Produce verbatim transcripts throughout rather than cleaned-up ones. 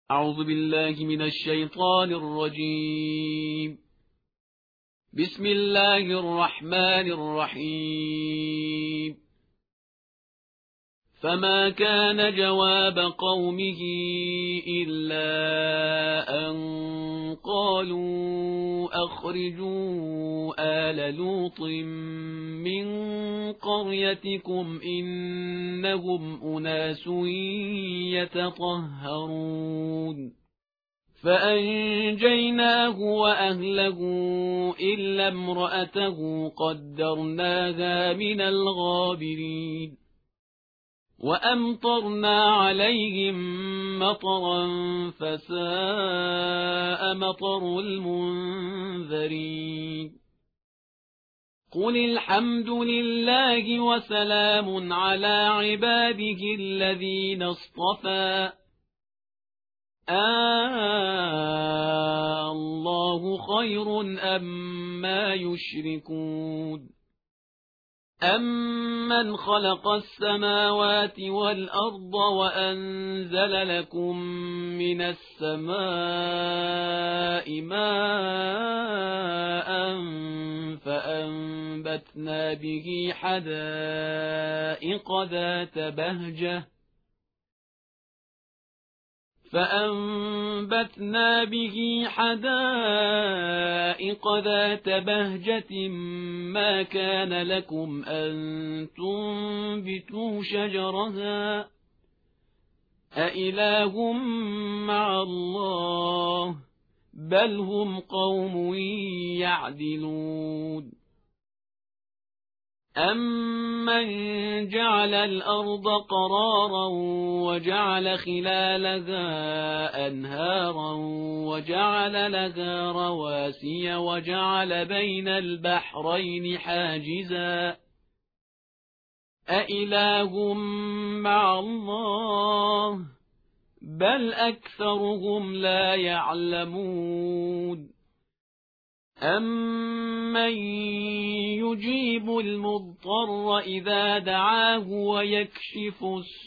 أعوذ بالله من الشيطان الرجيم. بسم الله الرحمن الرحيم. فما كان جواب قومه إلا أن قالوا أخرجوا آل لوط من قريتكم إنهم أناس يتطهرون فأنجيناه وأهله إلا امرأته قدرناها من الغابرين وأمطرنا عليهم مطرا فساء مطر المنذرين قل الحمد لله وسلام على عباده الذين اصطفى آه الله خير أما يشركون أَمَّنْ خَلَقَ السَّمَاوَاتِ وَالْأَرْضَ وَأَنزَلَ لَكُم مِّنَ السَّمَاءِ مَاءً فَأَنبَتْنَا بِهِ حَدَائِقَ ذَاتَ بَهْجَةٍ فأنبتنا به حدائق ذات بهجة ما كان لكم أن تنبتوا شجرها أإله مع الله بل هم قوم يعدلون أَمَّنْ جَعَلَ الْأَرْضَ قَرَارًا وَجَعَلَ خِلَالَهَا أَنْهَارًا وَجَعَلَ لَهَا رَوَاسِيَ وَجَعَلَ بَيْنَ الْبَحْرَيْنِ حَاجِزًا أَإِلَٰهٌ مَّعَ اللَّهِ بَلْ أَكْثَرُهُمْ لَا يَعْلَمُونَ أَمَّن يُجِيبُ الْمُضْطَرَّ إِذَا دَعَاهُ وَيَكْشِفُ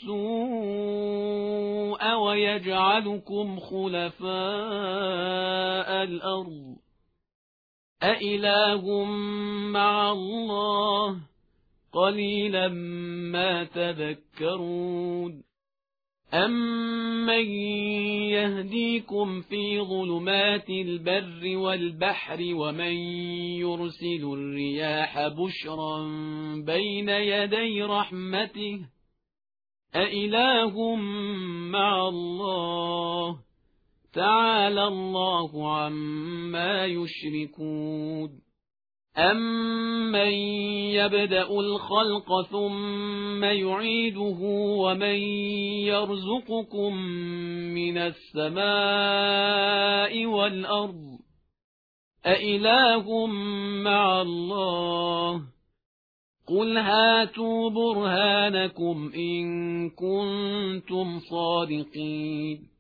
السُّوءَ وَيَجْعَلُكُمْ خُلَفَاءَ الْأَرْضِ أَإِلَٰهٌ مَّعَ اللَّهِ قَلِيلًا مَّا تَذَكَّرُونَ أَمَّن يَهْدِيكُمْ فِي ظُلُمَاتِ الْبَرِّ وَالْبَحْرِ وَمَن يُرْسِلُ الرِّيَاحَ بُشْرًا بَيْنَ يَدَيْ رَحْمَتِهِ أَإِلَٰهٌ مَّعَ اللَّهِ تَعَالَى اللَّهُ عَمَّا يُشْرِكُونَ أَمَّن يَبْدَأُ الْخَلْقَ ثُمَّ يُعِيدُهُ وَمَن يَرْزُقُكُم مِّنَ السَّمَاءِ وَالْأَرْضِ أَإِلَٰهٌ مَّعَ اللَّهِ قُلْ هَاتُوا بُرْهَانَكُمْ إِن كُنتُمْ صَادِقِينَ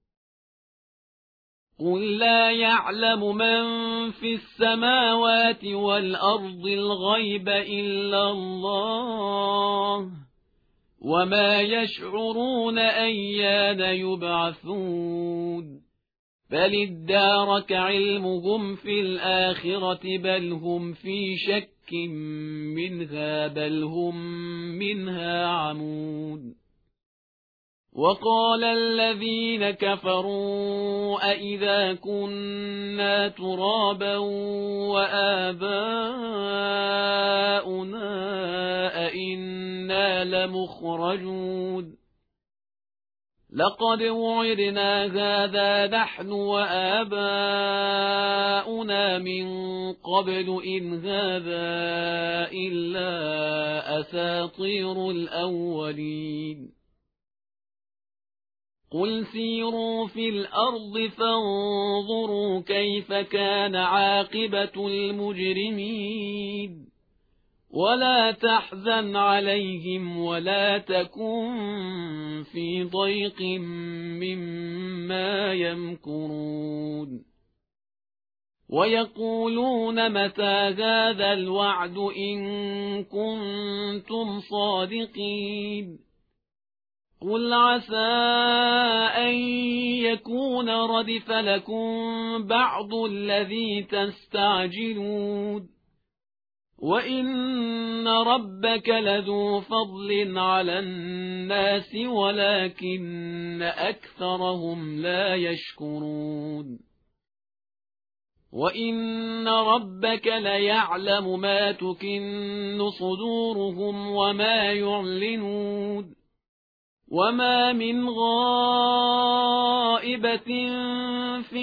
قُل لَّا يَعْلَمُ مَن فِي السَّمَاوَاتِ وَالْأَرْضِ الْغَيْبَ إِلَّا اللَّهُ وَمَا يَشْعُرُونَ أَيَّانَ يُبْعَثُونَ بَلِ ادَّارَكَ عِلْمُهُمْ فِي الْآخِرَةِ بَلْ هُمْ فِي شَكٍّ مِّنْهَا بَلْ هُمْ مِنْهَا عَمُونَ وَقَالَ الَّذِينَ كَفَرُوا أَإِذَا كُنَّا تُرَابًا وَآبَاؤُنَا أَإِنَّا لَمُخْرَجُونَ لَقَدْ وُعِدْنَا هَٰذَا نَحْنُ وَآبَاؤُنَا مِن قَبْلُ إِنْ هَٰذَا إِلَّا أَسَاطِيرُ الْأَوَّلِينَ قُلْ سِيرُوا فِي الْأَرْضِ فَانظُرُوا كَيْفَ كَانَ عَاقِبَةُ الْمُجْرِمِينَ وَلَا تَحْزَنْ عَلَيْهِمْ وَلَا تَكُن فِي ضَيْقٍ مِّمَّا يَمْكُرُونَ وَيَقُولُونَ مَتَىٰ هَٰذَا الْوَعْدُ إِن كُنتُمْ صَادِقِينَ قل عسى أن يكون ردف لكم بعض الذي تستعجلون وإن ربك لذو فضل على الناس ولكن أكثرهم لا يشكرون وإن ربك ليعلم ما تكن صدورهم وما يعلنون وما من غائبة في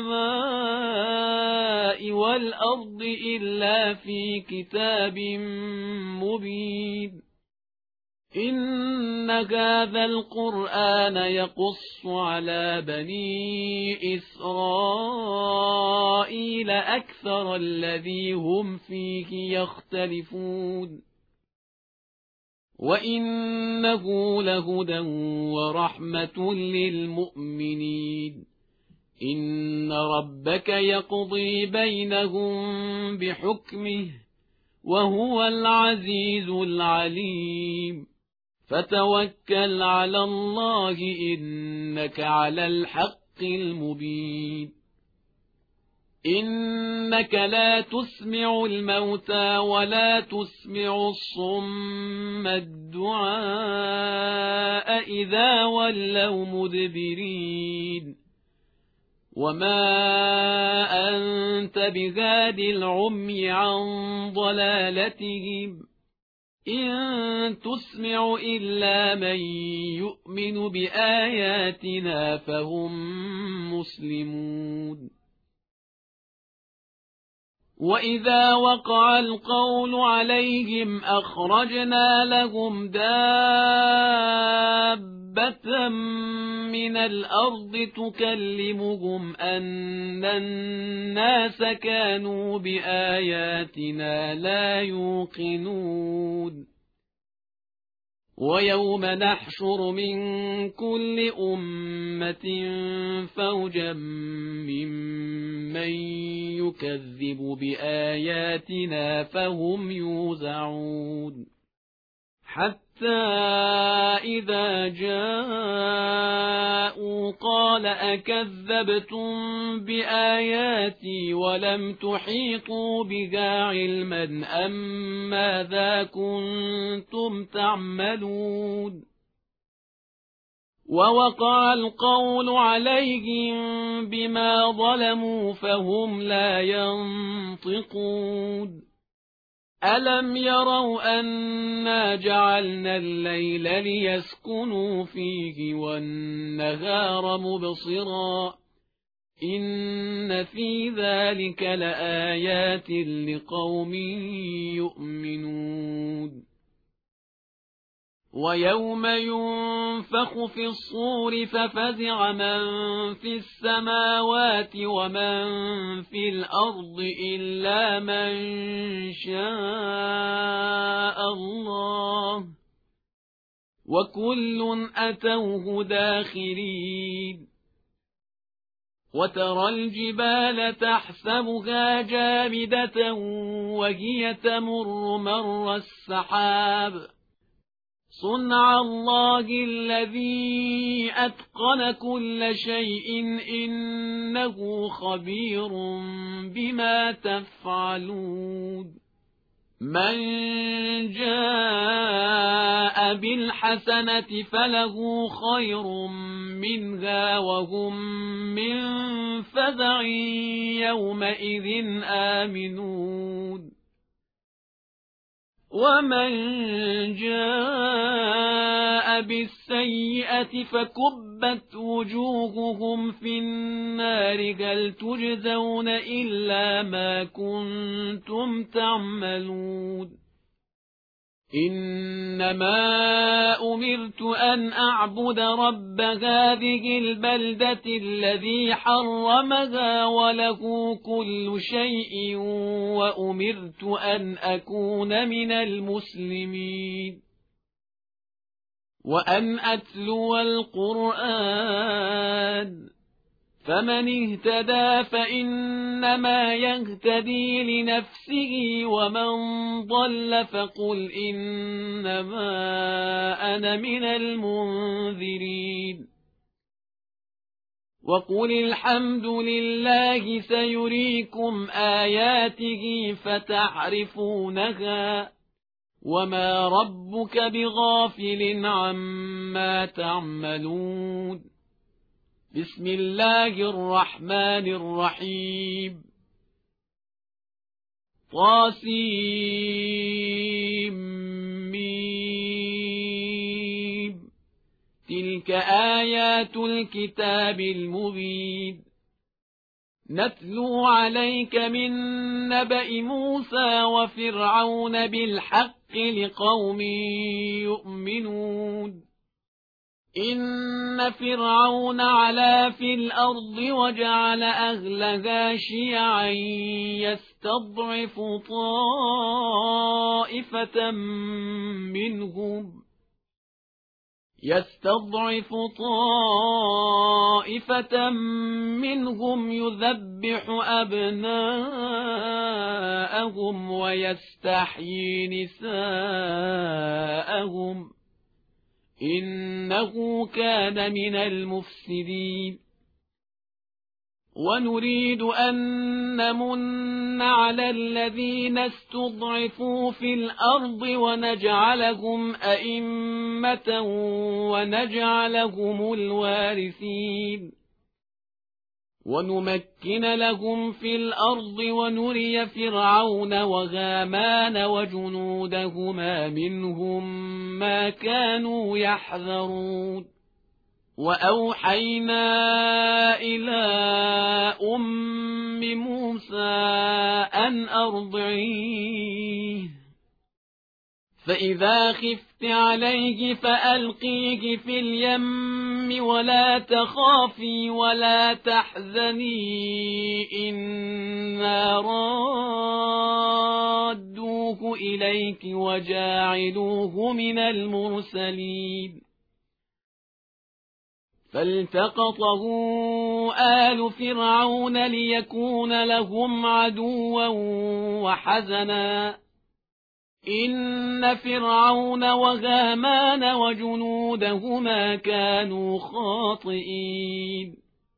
السماء والأرض إلا في كتاب مبين إن هذا القرآن يقص على بني إسرائيل أكثر الذي هم فيه يختلفون وإنه لهدى ورحمة للمؤمنين إن ربك يقضي بينهم بحكمه وهو العزيز العليم فتوكل على الله إنك على الحق المبين إنك لا تسمع الموتى ولا تسمع الصم الدعاء إذا ولوا مدبرين وما أنت بهاد العمي عن ضلالتهم إن تسمع إلا من يؤمن بآياتنا فهم مسلمون وإذا وقع القول عليهم أخرجنا لهم دابة من الأرض تكلمهم أن الناس كانوا بآياتنا لا يوقنون ويوم نحشر من كل أمة فوجا ممن يكذب بآياتنا فهم يوزعون حتى إذا جاءوا قال أكذبتم بآياتي ولم تحيطوا بها علما أم ماذا كنتم تعملون ووقع القول عليهم بما ظلموا فهم لا ينطقون ألم يروا أنا جعلنا الليل ليسكنوا فيه والنهار مبصرا إن في ذلك لآيات لقوم يؤمنون ويوم ينفخ في الصور ففزع من في السماوات ومن في الأرض إلا من شاء الله وكل أتوه داخرين وترى الجبال تحسبها جامدة وهي تمر مر السحاب صنع الله الذي أتقن كل شيء إنه خبير بما تفعلون من جاء بالحسنة فله خير منها وهم من فزع يومئذ آمنون ومن جاء بالسيئة فكبت وجوههم في النار هل تجزون إلا ما كنتم تعملون إنما أمرت أن أعبد رب هذه البلدة الذي حرمها وله كل شيء وأمرت أن أكون من المسلمين وأن أتلو القرآن فمن اهتدى فإنما يهتدي لنفسه ومن ضل فقل إنما أنا من المنذرين وقل الحمد لله سيريكم آياته فتعرفونها وما ربك بغافل عما تعملون بسم الله الرحمن الرحيم طاسيم تلك آيات الكتاب المبين نتلو عليك من نبأ موسى وفرعون بالحق لقوم يؤمنون إن فرعون علا في الأرض وجعل أهلها شيعا يستضعف طائفة منهم يستضعف طائفة منهم يذبح أبناءهم ويستحيي نساءهم إنه كان من المفسدين ونريد أن نمن على الذين استضعفوا في الأرض ونجعلهم أئمة ونجعلهم الوارثين ونمكن لهم في الأرض ونري فرعون وهامان وجنودهما منهم ما كانوا يحذرون وأوحينا إلى أم موسى أن أرضعيه فإذا خفت عليه فألقيه في اليم ولا تخافي ولا تحزني إنا رادوه إليك وجاعلوه من المرسلين فالتقطه آل فرعون ليكون لهم عدوا وحزنا إن فرعون وهامان وجنودهما كانوا خاطئين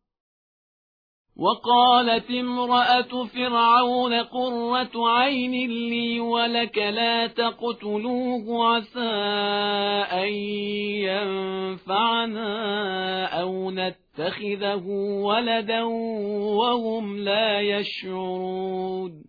وقالت امرأة فرعون قرة عين لي ولك لا تقتلوه عسى أن ينفعنا أو نتخذه ولدا وهم لا يشعرون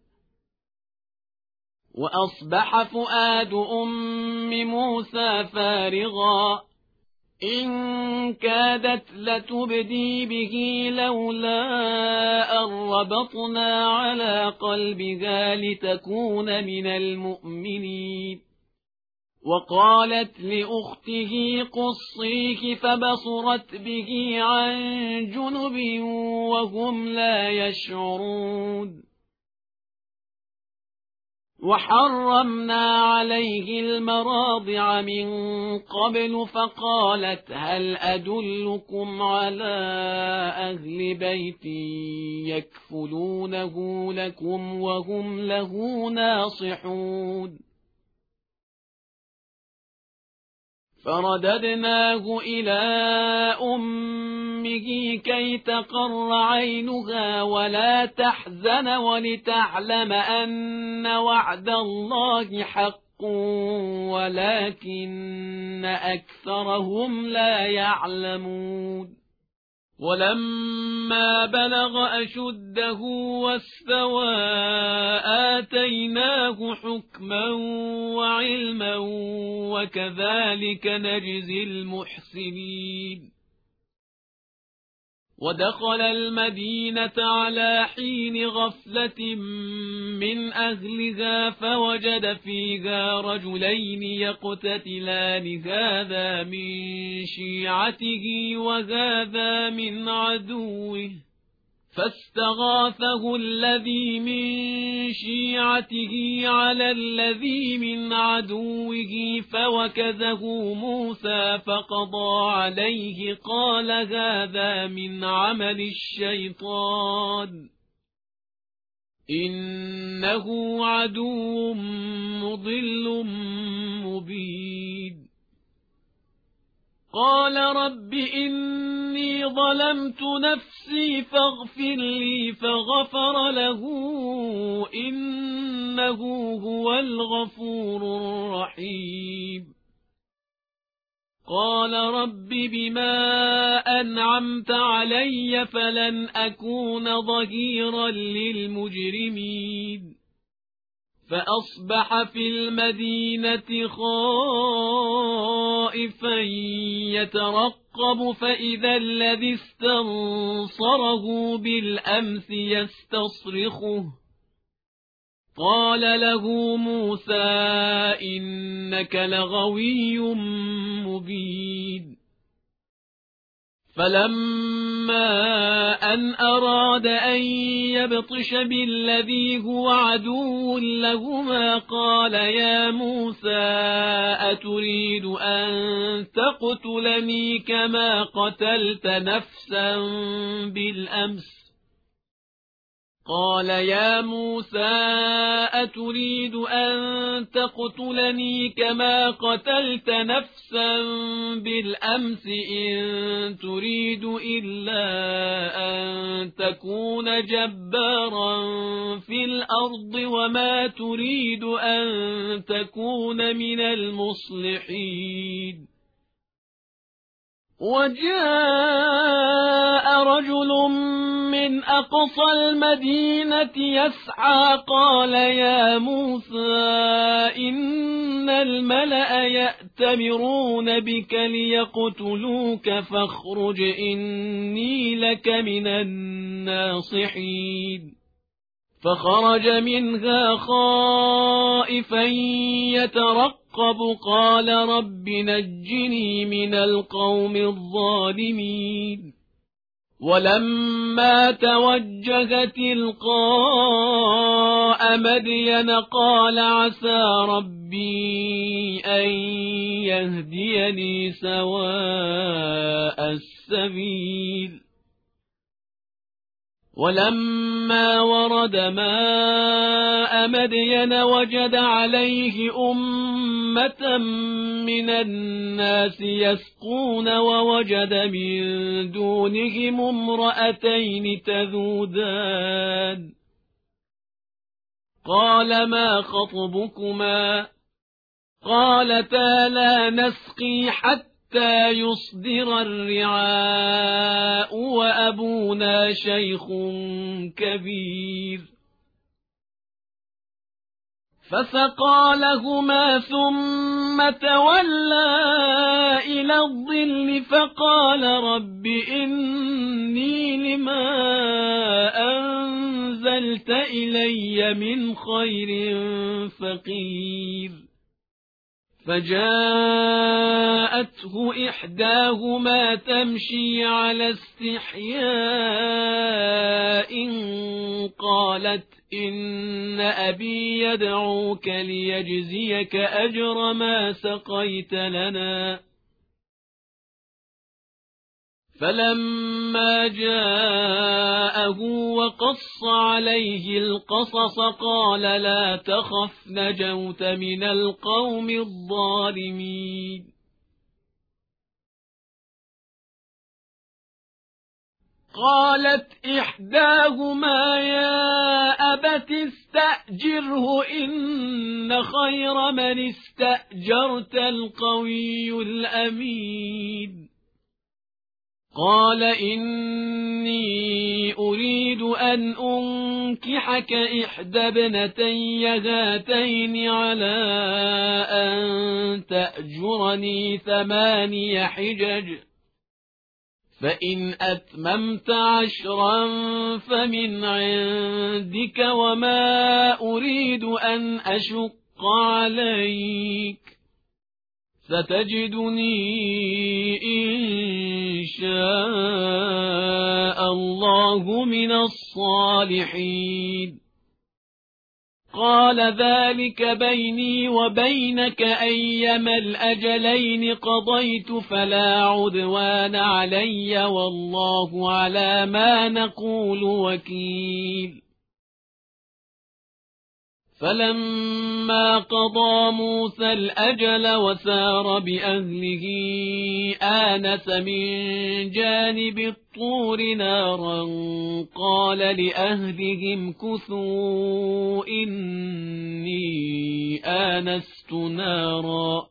وأصبح فؤاد أم موسى فارغا إن كادت لتبدي به لولا أن ربطنا على قلبها لتكون من المؤمنين وقالت لأخته قصيه فبصرت به عن جنب وهم لا يشعرون وحرمنا عليه المراضع من قبل فقالت هل أدلكم على أهل بيت يكفلونه لكم وهم له ناصحون فرددناه إلى أمه كي تقر عينها ولا تحزن ولتعلم أن وعد الله حق ولكن أكثرهم لا يعلمون ولما بلغ أشده واستوى آتيناه حكما وعلما وكذلك نجزي المحسنين ودخل المدينة على حين غفلة من أهلها فوجد فيها رجلين يقتتلان هذا من شيعته وهذا من عدوه فاستغاثه الذي من شيعته على الذي من عدوه فوكزه موسى فقضى عليه قال هذا من عمل الشيطان إنه عدو مضل مبين قال رب إني ظلمت نفسي فاغفر لي فغفر له إنه هو الغفور الرحيم قال رب بما أنعمت علي فلن أكون ظهيرا للمجرمين فأصبح في المدينة خائفا يترقب فإذا الذي استنصره بالأمس يستصرخه قال له موسى إنك لغوي مبين فلما أن أراد أن يبطش بالذي هو عدو لهما قال يا موسى أتريد أن تقتلني كما قتلت نفسا بالأمس قال يا موسى أتريد أن تقتلني كما قتلت نفسا بالأمس إن تريد إلا أن تكون جبارا في الأرض وما تريد أن تكون من المصلحين وجاء رجل من أقصى المدينة يسعى قال يا موسى إن الملأ يأتمرون بك ليقتلوك فاخرج إني لك من الناصحين فخرج منها خائفا يترقب قال رب نجني من القوم الظالمين ولما توجه تلقاء مدين قال عسى ربي أن يهديني سواء السبيل ولما ورد ماء مدين وجد عليه أمة من الناس يسقون ووجد من دونهم امرأتين تذودان قال ما خطبكما قالتا لا نسقي حتى حتى يصدر الرعاء وأبونا شيخ كبير فسقى لهما ثم تولى إلى الظل فقال رب إني لما أنزلت إلي من خير فقير فجاءته إحداهما تمشي على استحياء قالت إن أبي يدعوك ليجزيك أجر ما سقيت لنا فلما جاءه وقص عليه القصص قال لا تخف نجوت من القوم الظالمين قالت إحداهما يا أبت استأجره إن خير من استأجرت القوي الأمين قال إني أريد أن أنكحك إحدى ابنتي هاتين على أن تأجرني ثماني حجج فإن أتممت عشرا فمن عندك وما أريد أن أشق عليك ستجدني إن شاء الله الله من الصالحين. قال ذلك بيني وبينك أيما الأجلين قضيت فلا عدوان علي والله على ما نقول وكيل. فلما قضى موسى الأجل وسار بأهله آنس من جانب الطور نارا قال لأهلهم كثوا إني آنست نارا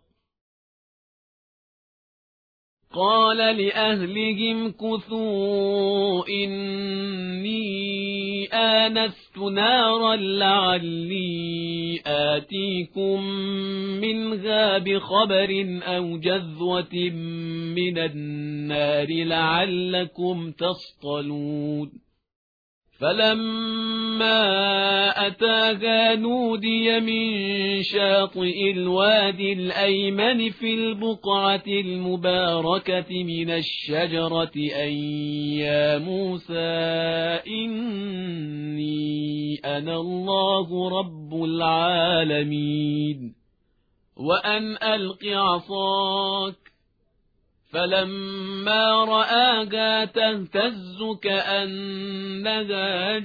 قال لأهلهم كثوا إني آنست نارا لعلي آتيكم منها بخبر أو جذوة من النار لعلكم تصطلون. فلما أتاها نودي من شاطئ الوادي الأيمن في البقعة المباركة من الشجرة أن يا موسى إني أنا الله رب العالمين وأن ألق عصاك. فلما رآها تهتز كأنها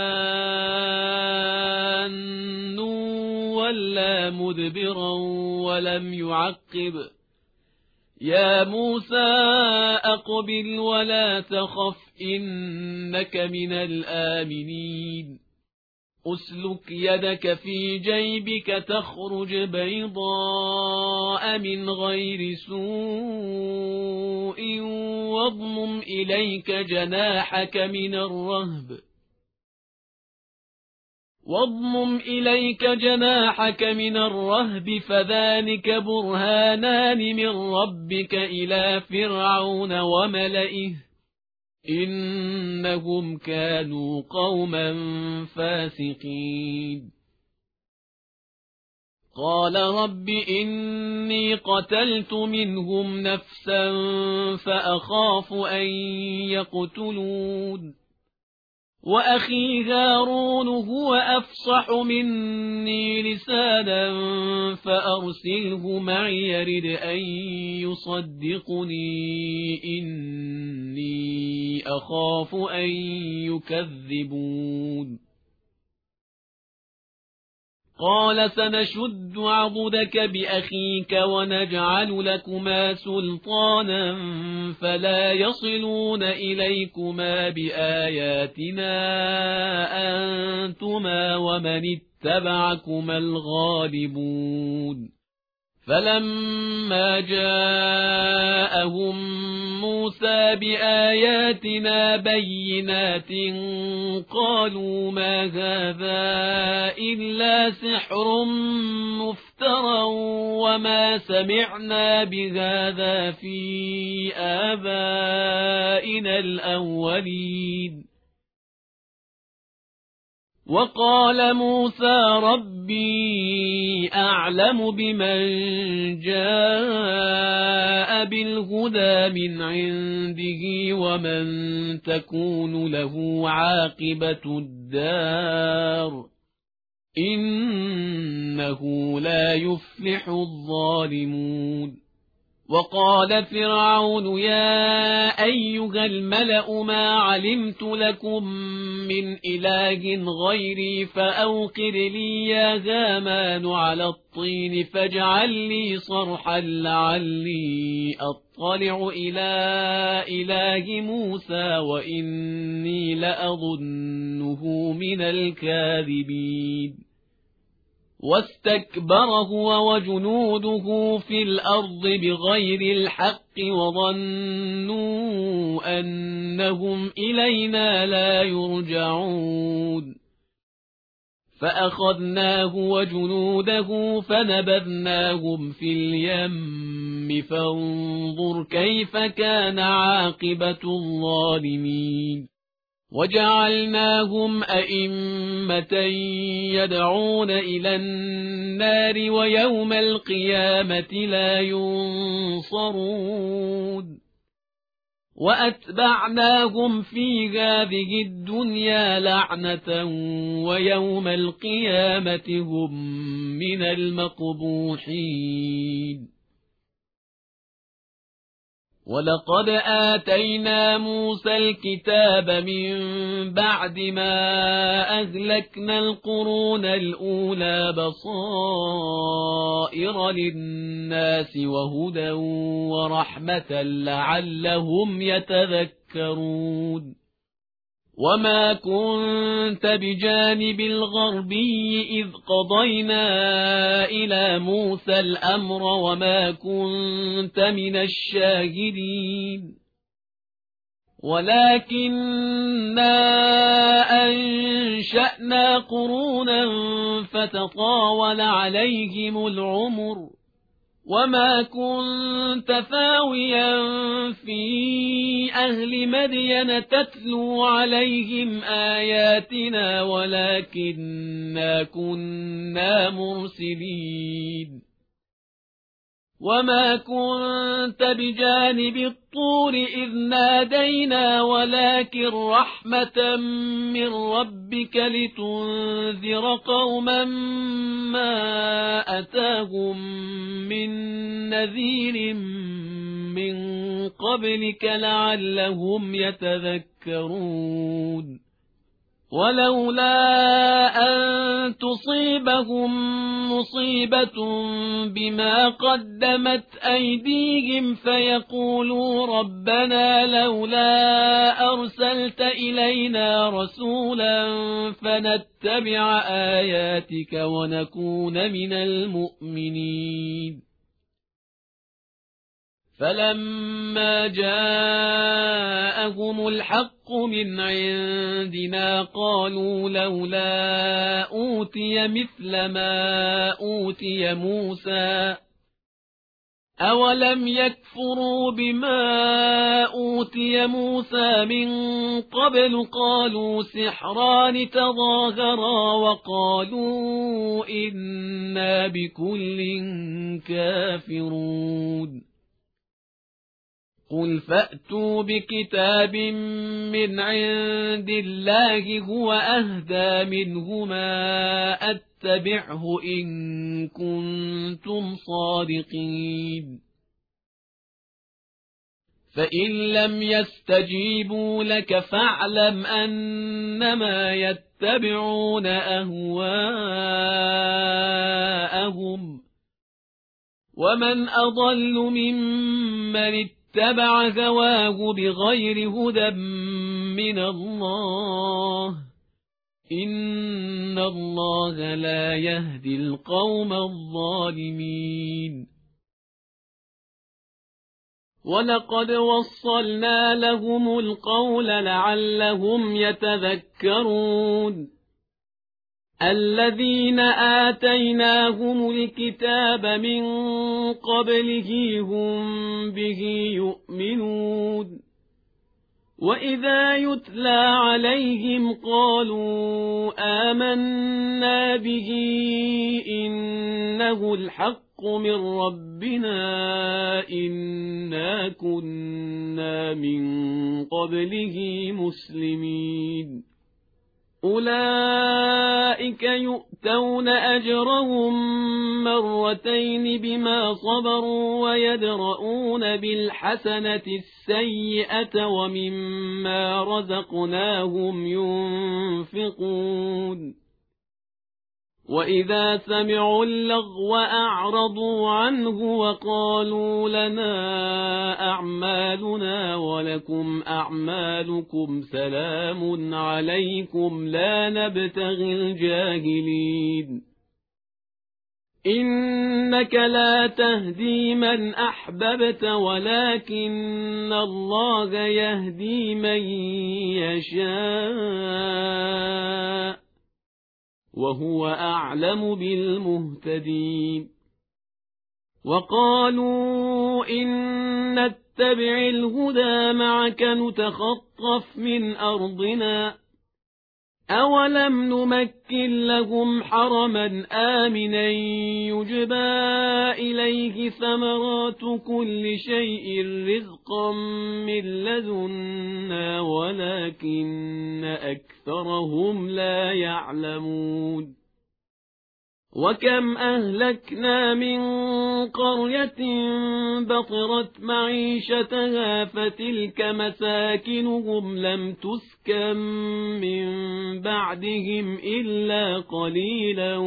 جان ولا مدبرا ولم يعقب. يا موسى أقبل ولا تخف إنك من الآمنين. أسلك يدك في جيبك تخرج بيضاء من غير سوء واضمم إليك جناحك من الرهب واضمم إليك جناحك من الرهب فذلك برهانان من ربك إلى فرعون وملئه إنهم كانوا قوما فاسقين. قال رب إني قتلت منهم نفسا فأخاف أن يقتلون وأخي هارون هو أفصح مني لسانا فأرسله معي يرد أن يصدقني إني أخاف أن يكذبون. قال سنشد عضدك بأخيك ونجعل لكما سلطانا فلا يصلون إليكما بآياتنا أنتما ومن اتبعكما الغالبون. فلما جاءهم موسى بآياتنا بينات قالوا ما هذا إلا سحر مفترى وما سمعنا بهذا في آبائنا الأولين. وقال موسى ربي أعلم بمن جاء بالهدى من عنده ومن تكون له عاقبة الدار إنه لا يفلح الظالمون. وقال فرعون يا أيها الملأ ما علمت لكم من إله غيري فأوقد لي يا هامان على الطين فاجعل لي صرحا لعلي أطلع إلى إله موسى وإني لأظنه من الكاذبين. واستكبر هو وجنوده في الأرض بغير الحق وظنوا أنهم إلينا لا يرجعون. فأخذناه وجنوده فنبذناهم في اليم فانظر كيف كان عاقبة الظالمين. وجعلناهم أئمة يدعون إلى النار ويوم القيامة لا ينصرون. وأتبعناهم في هذه الدنيا لعنة ويوم القيامة هم من المقبوحين. ولقد آتينا موسى الكتاب من بعد ما أهلكنا القرون الأولى بصائر للناس وهدى ورحمة لعلهم يتذكرون. وما كنت بجانب الغربي إذ قضينا إلى موسى الأمر وما كنت من الشاهدين، ولكننا أنشأنا قرونا فتطاول عليهم العمر، وما كنت ثاويا في أهل مدين تتلو عليهم آياتنا ولكننا كنا مرسلين. وما كنت بجانب الطور إذ نادينا ولكن رحمة من ربك لتنذر قوما ما أتاهم من نذير من قبلك لعلهم يتذكرون. ولولا أن تصيبهم مصيبة بما قدمت أيديهم فيقولوا ربنا لولا أرسلت إلينا رسولا فنتبع آياتك ونكون من المؤمنين. فلما جاءهم الحق من عندنا قالوا لولا أوتي مثل ما أوتي موسى أولم يكفروا بما أوتي موسى من قبل قالوا سحران تظاهرا وقالوا إنا بكل كافرون. قل فأتوا بكتاب من عند الله هو أهدى منهما أتبعه إن كنتم صادقين. فإن لم يستجيبوا لك فاعلم أنما يتبعون أهواءهم ومن أضل ممن اتبع هواه بغير هدى من الله إن الله لا يهدي القوم الظالمين. ولقد وصلنا لهم القول لعلهم يتذكرون. الذين آتيناهم الكتاب من قبله هم به يؤمنون. وإذا يتلى عليهم قالوا آمنا به إنه الحق من ربنا إنا كنا من قبله مسلمين. أولئك يؤتون أجرهم مرتين بما صبروا ويدرؤون بالحسنة السيئة ومما رزقناهم ينفقون. وإذا سمعوا اللغو أعرضوا عنه وقالوا لنا أعمالنا ولكم أعمالكم سلام عليكم لا نبتغي الجاهلين. إنك لا تهدي من أحببت ولكن الله يهدي من يشاء وهو أعلم بالمهتدين. وقالوا إن نتبع الهدى معك نتخطف من أرضنا أولم نمكن لهم حرما آمنا يجبى إليه ثمرات كل شيء رزقا من لدنا ولكن أكثرهم لا يعلمون وكم أهلكنا من قرية بطرت معيشتها فتلك مساكنهم لم تسكن من بعدهم إلا قليلا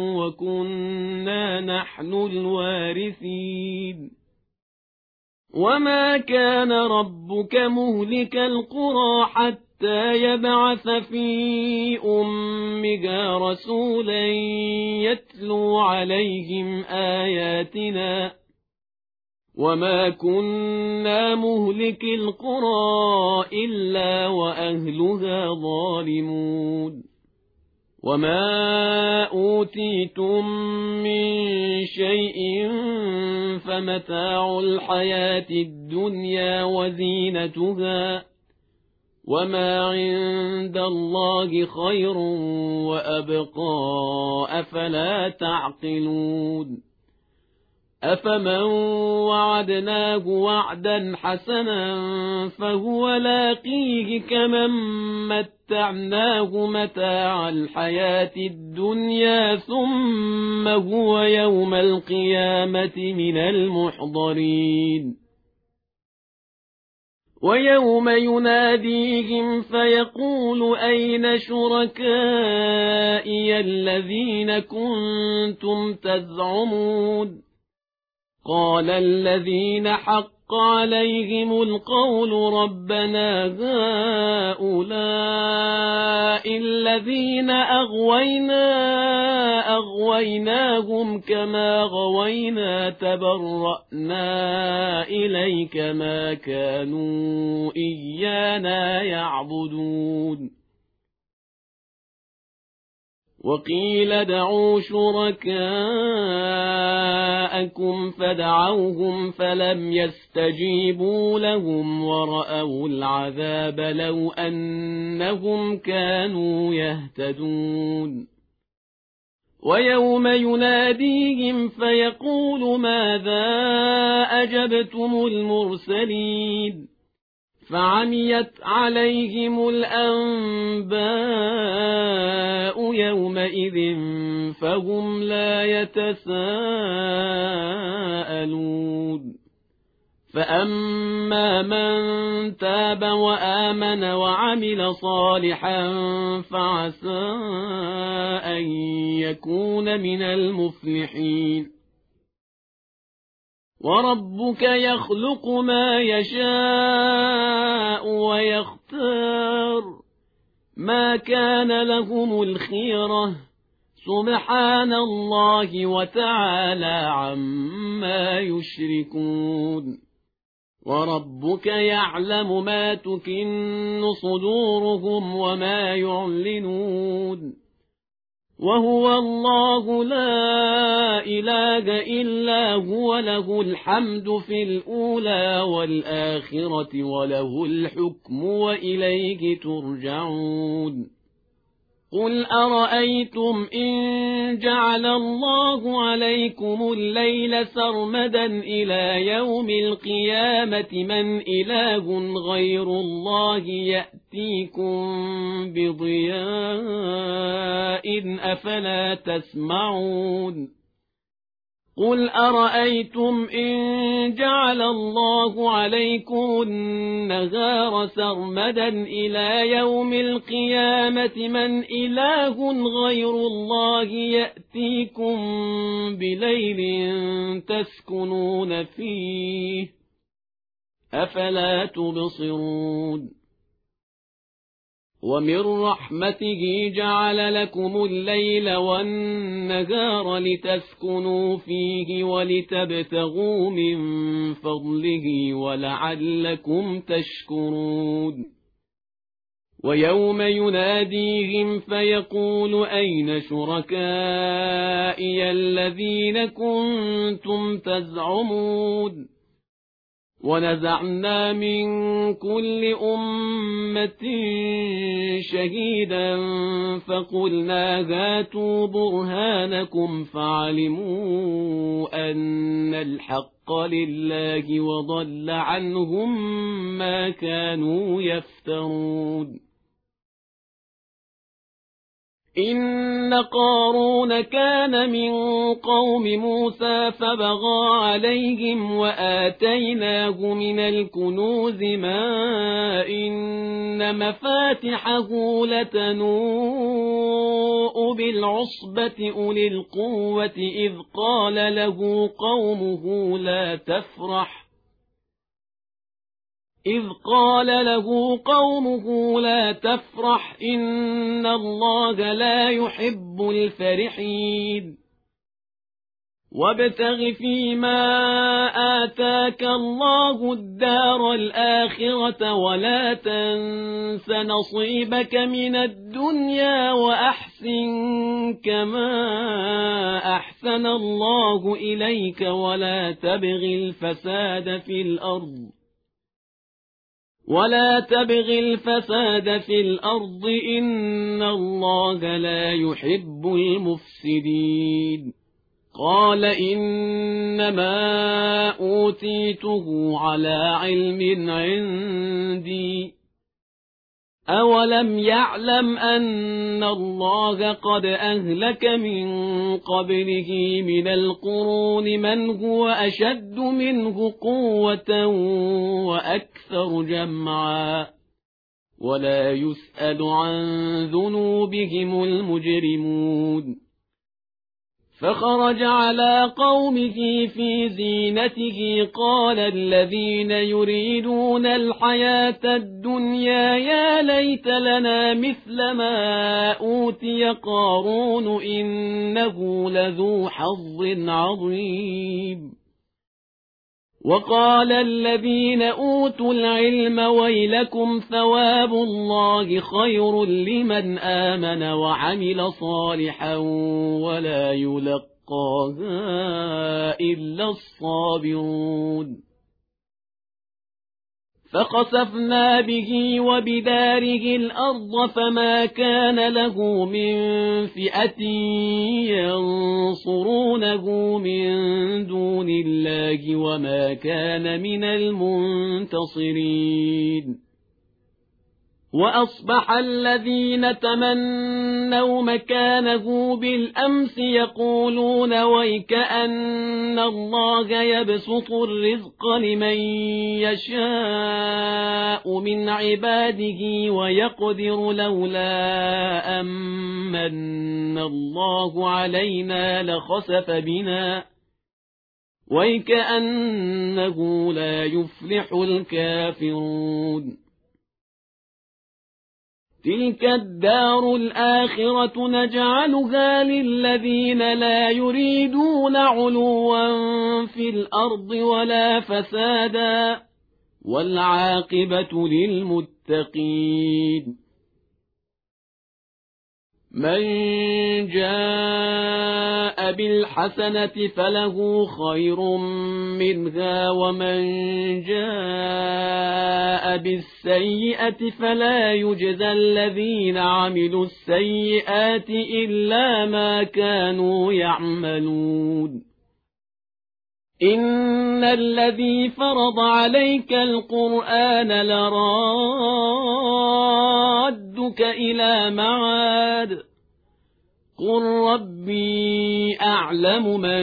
وكنا نحن الوارثين وما كان ربك مهلك القرى حتى يبعث في أمها رسولا يتلو عليهم آياتنا وما كنا مهلك القرى إلا وأهلها ظالمون وما أوتيتم من شيء فمتاع الحياة الدنيا وزينتها وما عند الله خير وأبقى أفلا تعقلون أفمن وعدناه وعدا حسنا فهو لاقيه كمن متعناه متاع الحياة الدنيا ثم هو يوم القيامة من المحضرين ويوم يناديهم فيقول أين شركائي الذين كنتم تزعمون قال الذين حق عليهم القول ربنا هؤلاء الذين أغوينا أغويناهم كما غوينا تبرأنا إليك ما كانوا إيانا يعبدون وقيل ادعوا شركاءكم فدعوهم فلم يستجيبوا لهم ورأوا العذاب لو أنهم كانوا يهتدون ويوم يناديهم فيقول ماذا أجبتم المرسلين فعميت عليهم الأنباء يومئذ فهم لا يتساءلون فأما من تاب وآمن وعمل صالحا فعسى أن يكون من المفلحين وربك يخلق ما يشاء ويختار ما كان لهم الخيرة سبحان الله وتعالى عما يشركون وربك يعلم ما تكن صدورهم وما يعلنون وهو الله لا إله إلا هو له الحمد في الأولى والآخرة وله الحكم وإليه ترجعون قل أرأيتم إن جعل الله عليكم الليل سرمدا إلى يوم القيامة من إله غير الله يأتيكم بضياء أفلا تسمعون قل أرأيتم إن جعل الله عليكم النهار سرمدا إلى يوم القيامة من إله غير الله يأتيكم بليل تسكنون فيه أفلا تبصرون ومن رحمته جعل لكم الليل والنهار لتسكنوا فيه ولتبتغوا من فضله ولعلكم تشكرون ويوم يناديهم فيقول أين شركائي الذين كنتم تزعمون ونزعنا من كل أمة شهيدا فقلنا هاتوا برهانكم فعلموا أن الحق لله وضل عنهم ما كانوا يفترون. إن قارون كان من قوم موسى فبغى عليهم وآتيناه من الكنوز ما إن مفاتحه لتنوء بالعصبة أولي القوة إذ قال له قومه لا تفرح إذ قال له قومه لا تفرح إن الله لا يحب الفرحين. وابتغ فيما آتاك الله الدار الآخرة ولا تنس نصيبك من الدنيا وأحسن كما أحسن الله إليك ولا تبغ الفساد في الأرض ولا تبغ الفساد في الأرض إن الله لا يحب المفسدين. قال إنما أوتيته على علم عندي أولم يعلم أن الله قد أهلك من قبله من القرون من هو أشد منه قوة وأكثر جمعا ولا يسأل عن ذنوبهم المجرمون. فخرج على قومه في زينته قال الذين يريدون الحياة الدنيا يا ليت لنا مثل ما أوتي قارون إنه لذو حظ عظيم. وقال الذين أوتوا العلم ويلكم ثواب الله خير لمن آمن وعمل صالحا ولا يلقاها إلا الصابرون. فخسفنا به وبداره الأرض فما كان له من فئة ينصرونه من دون الله وما كان من المنتصرين. وأصبح الذين تمنوا مكانه بالأمس يقولون ويك أن الله يبسط الرزق لمن يشاء من عباده ويقدر لولا أمن الله علينا لخسف بنا ويك أنه لا يفلح الكافرون. تلك الدار الآخرة نجعلها للذين لا يريدون علوا في الأرض ولا فسادا والعاقبة للمتقين. من جاء بالحسنة فله خير منها ومن جاء بالسيئة فلا يجزى الذين عملوا السيئات إلا ما كانوا يعملون. إن الذي فرض عليك القرآن لرادك إلى معاد قل ربي أعلم من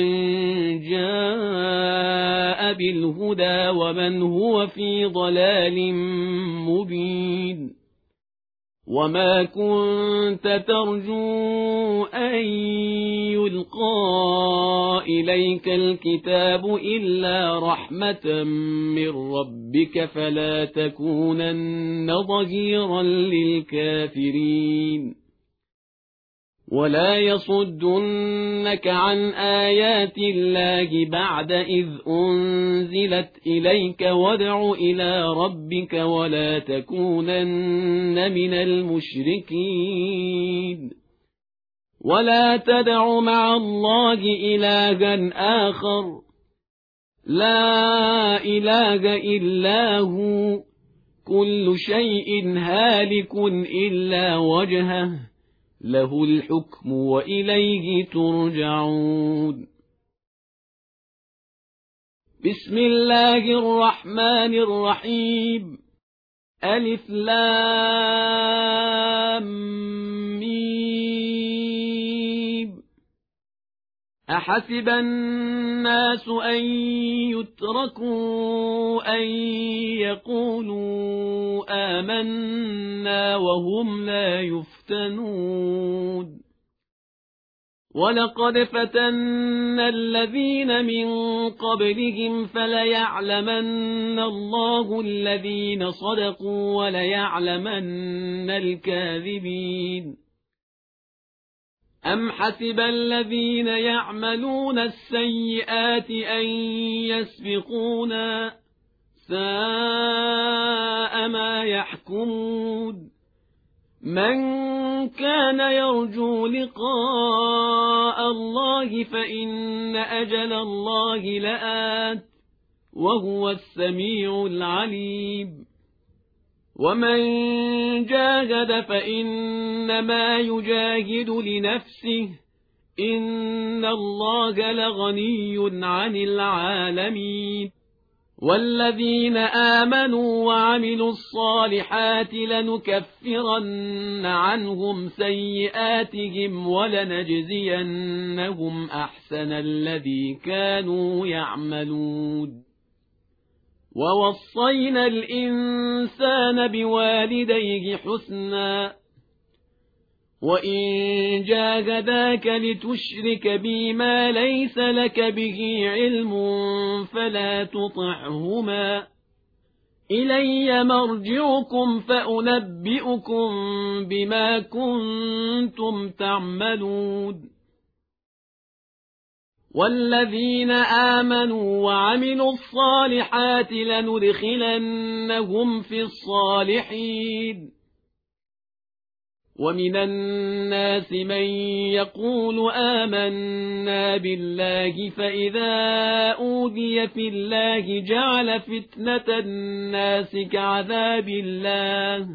جاء بالهدى ومن هو في ضلال مبين. وما كنت ترجو أن يلقى إليك الكتاب إلا رحمة من ربك فلا تكونن ظهيرا للكافرين. ولا يصدنك عن آيات الله بعد إذ أنزلت إليك وادع إلى ربك ولا تكونن من المشركين. ولا تدع مع الله إلها آخر لا إله إلا هو كل شيء هالك إلا وجهه له الحكم وإليه ترجعون. بسم الله الرحمن الرحيم. ألف لام ميم. أحسب الناس أن يتركوا أن يقولوا آمنا وهم لا يفتنون. ولقد فتنا الذين من قبلهم فليعلمن الله الذين صدقوا وليعلمن الكاذبين. أم حسب الذين يعملون السيئات أن يسبقونا ساء ما يحكمون. من كان يرجو لقاء الله فإن أجل الله لآت وهو السميع العليم. ومن جاهد فإنما يجاهد لنفسه إن الله لغني عن العالمين. والذين آمنوا وعملوا الصالحات لنكفرن عنهم سيئاتهم ولنجزينهم أحسن الذي كانوا يعملون. ووصينا الإنسان بوالديه حسنا وإن جاهداك لتشرك بي ما ليس لك به علم فلا تطعهما إلي مرجعكم فأنبئكم بما كنتم تعملون. والذين آمنوا وعملوا الصالحات لندخلنهم في الصالحين. ومن الناس من يقول آمنا بالله فإذا أوذي في الله جعل فتنة الناس كعذاب الله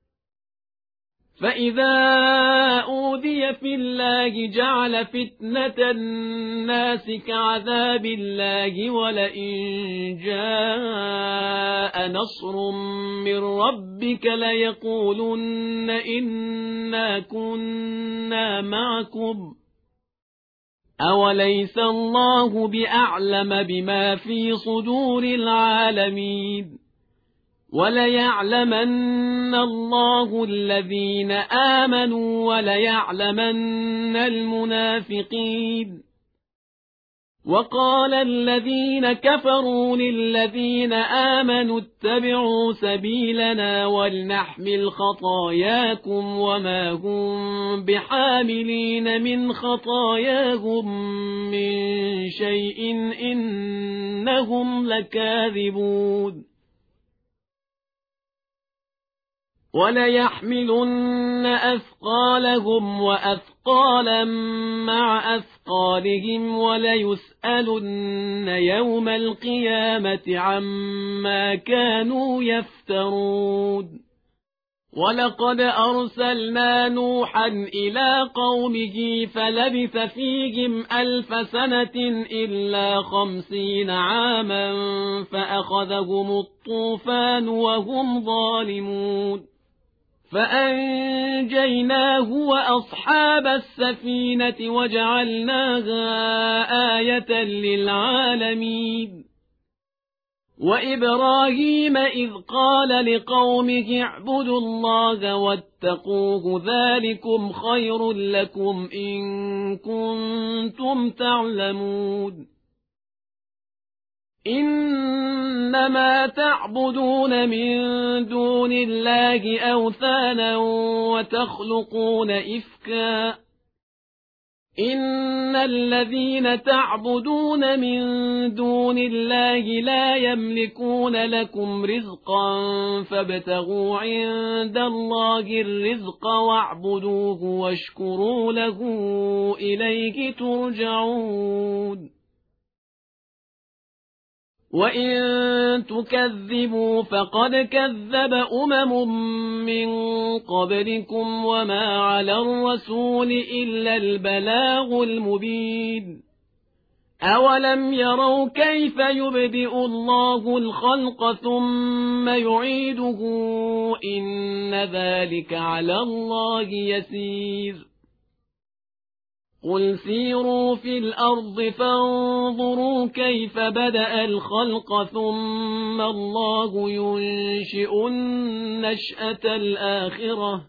فإذا أوذي في الله جعل فتنة الناس كعذاب الله ولئن جاء نصر من ربك ليقولن إنا كنا معكم أوليس الله بأعلم بما في صدور العالمين. وليعلمن الله الذين آمنوا وليعلمن المنافقين. وقال الذين كفروا للذين آمنوا اتبعوا سبيلنا ولنحمل خطاياكم وما هم بحاملين من خطاياهم من شيء إنهم لكاذبون. وليحملن أثقالهم وأثقالا مع أثقالهم وليسألن يوم القيامة عما كانوا يفترون. ولقد أرسلنا نوحا إلى قومه فلبث فيهم ألف سنة إلا خمسين عاما فأخذهم الطوفان وهم ظالمون فأنجيناه وأصحاب السفينة وجعلناها آية للعالمين. وإبراهيم إذ قال لقومه اعبدوا الله واتقوه ذلكم خير لكم إن كنتم تعلمون. إنما تعبدون من دون الله أوثانا وتخلقون إفكا إن الذين تعبدون من دون الله لا يملكون لكم رزقا فابتغوا عند الله الرزق واعبدوه واشكروا له إليه ترجعون. وإن تكذبوا فقد كذب أمم من قبلكم وما على الرسول إلا البلاغ المبين أولم يروا كيف يبدئ الله الخلق ثم يعيده إن ذلك على الله يسير قل سيروا في الأرض فانظروا كيف بدأ الخلق ثم الله ينشئ النشأة الآخرة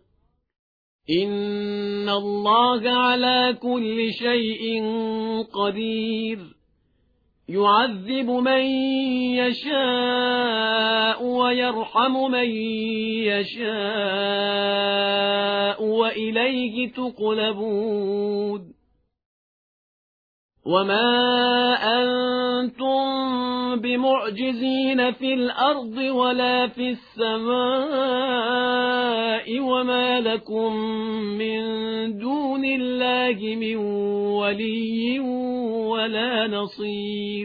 إن الله على كل شيء قدير يعذب من يشاء ويرحم من يشاء وإليه تقلبون وما أنتم بمعجزين في الأرض ولا في السماء وما لكم من دون الله من ولي ولا نصير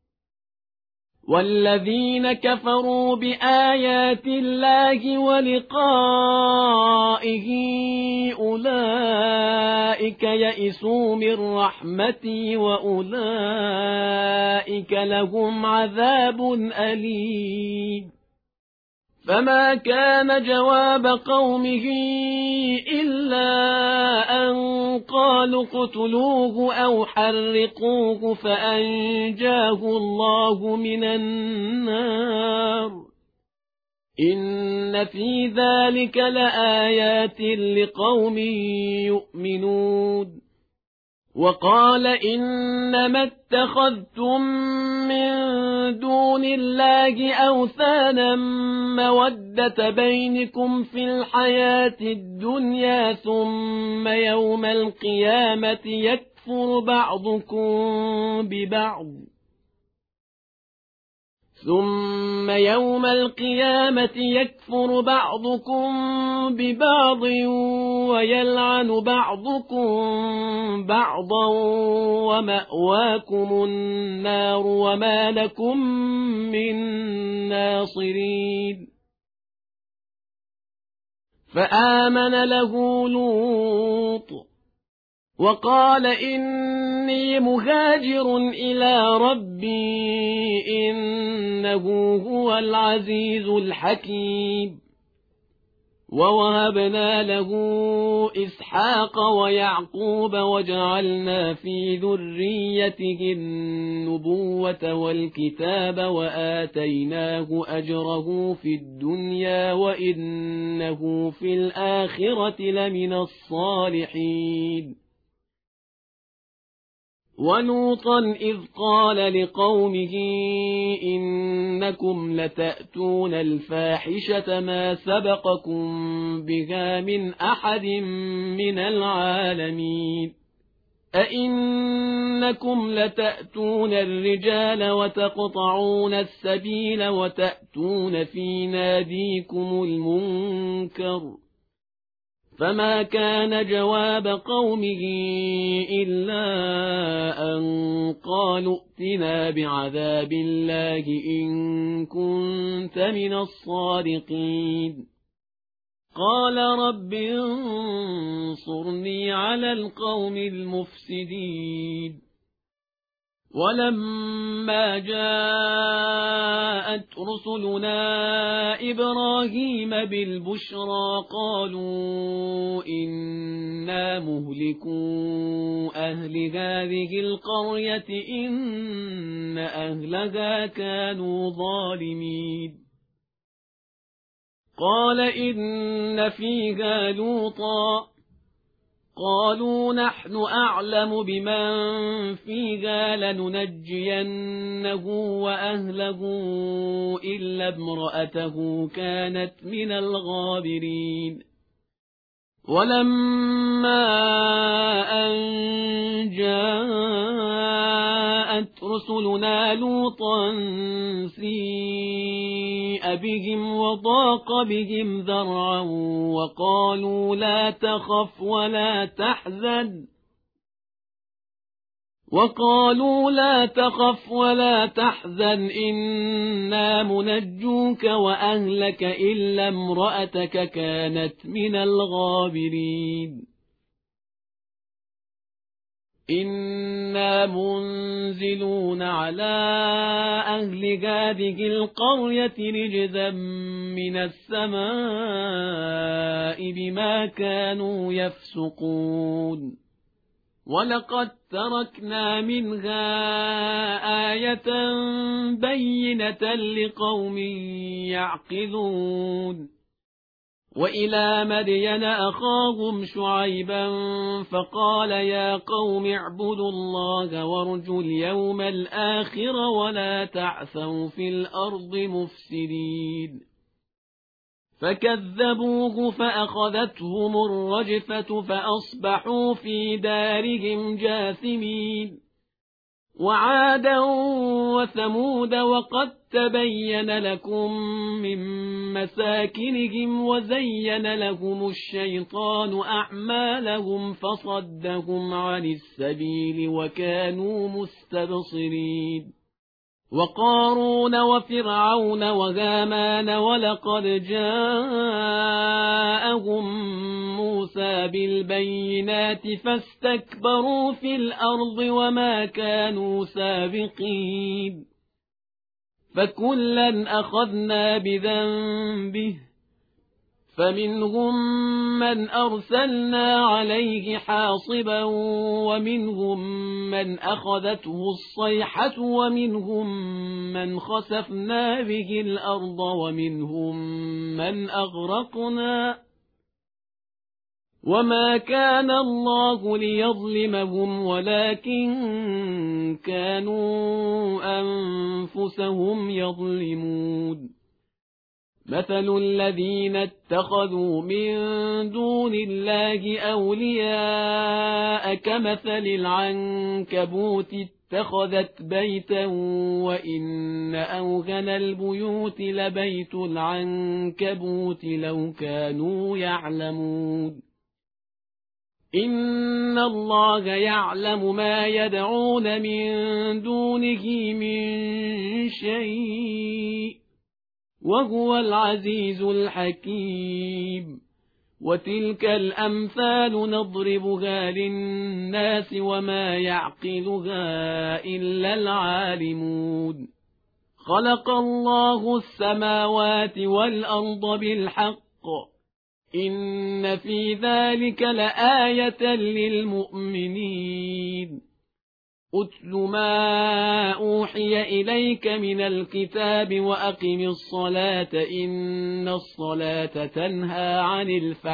والذين كفروا بآيات الله ولقائه أولئك يئسوا من رحمتي وأولئك لهم عذاب أليم فما كان جواب قومه إلا أن قالوا اقتلوه أو حرقوه فأنجاه الله من النار إن في ذلك لآيات لقوم يؤمنون وقال إنما اتخذتم من دون الله أوثانا مودة بينكم في الحياة الدنيا ثم يوم القيامة يكفر بعضكم ببعض ثم يوم القيامة يكفر بعضكم ببعض ويلعن بعضكم بعضا ومأواكم النار وما لكم من ناصرين فآمن له لوط وقال إني مهاجر إلى ربي إنه هو العزيز الحكيم ووهبنا له إسحاق ويعقوب وجعلنا في ذريته النبوة والكتاب وآتيناه أجره في الدنيا وإنه في الآخرة لمن الصالحين ولوطا إذ قال لقومه إنكم لتأتون الفاحشة ما سبقكم بها من أحد من العالمين أئنكم لتأتون الرجال وتقطعون السبيل وتأتون في ناديكم المنكر فما كان جواب قومه إلا أن قالوا ائتنا بعذاب الله إن كنت من الصادقين قال رب انصرني على القوم المفسدين ولما جاءت رسلنا إبراهيم بالبشرى قالوا إنا مهلكو أهل هذه القرية إن أهلها كانوا ظالمين قال إن فيها لوطا قالوا نحن أعلم بمن فيها لننجينه وأهله إلا امرأته كانت من الغابرين ولما أن جاءت رسلنا لوطا سيء بهم وضاق بهم ذرعا وقالوا لا تخف ولا تحزن وقالوا لا تخف ولا تحزن إنا منجوك وأهلك إلا امرأتك كانت من الغابرين إنا منزلون على أهل هذه القرية رجزا من السماء بما كانوا يفسقون ولقد تركنا منها آية بينة لقوم يعقلون وإلى مدين أخاهم شعيبا فقال يا قوم اعبدوا الله وارجوا اليوم الآخر ولا تعثوا في الأرض مفسدين فكذبوه فأخذتهم الرجفة فأصبحوا في دارهم جاثمين وعادا وثمود وقد تبين لكم من مساكنهم وزين لهم الشيطان أعمالهم فصدهم عن السبيل وكانوا مستبصرين وقارون وفرعون وهامان ولقد جاءهم موسى بالبينات فاستكبروا في الأرض وما كانوا سابقين فكلا أخذنا بذنبه فمنهم من أرسلنا عليه حاصبا ومنهم من أخذته الصيحة ومنهم من خسفنا به الأرض ومنهم من أغرقنا وما كان الله ليظلمهم ولكن كانوا أنفسهم يظلمون مثل الذين اتخذوا من دون الله أولياء كمثل العنكبوت اتخذت بيتا وإن أوغن البيوت لبيت العنكبوت لو كانوا يعلمون إن الله يعلم ما يدعون من دونه من شيء وهو العزيز الحكيم وتلك الأمثال نضربها للناس وما يعقلها إلا العالمون خلق الله السماوات والأرض بالحق إن في ذلك لآية للمؤمنين أتل ما أوحي إليك من الكتاب وأقم الصلاة إن الصلاة تنهى عن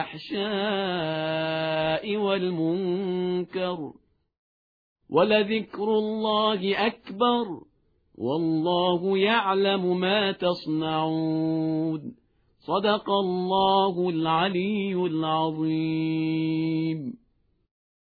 الفحشاء والمنكر ولذكر الله أكبر والله يعلم ما تصنعون صدق الله العلي العظيم.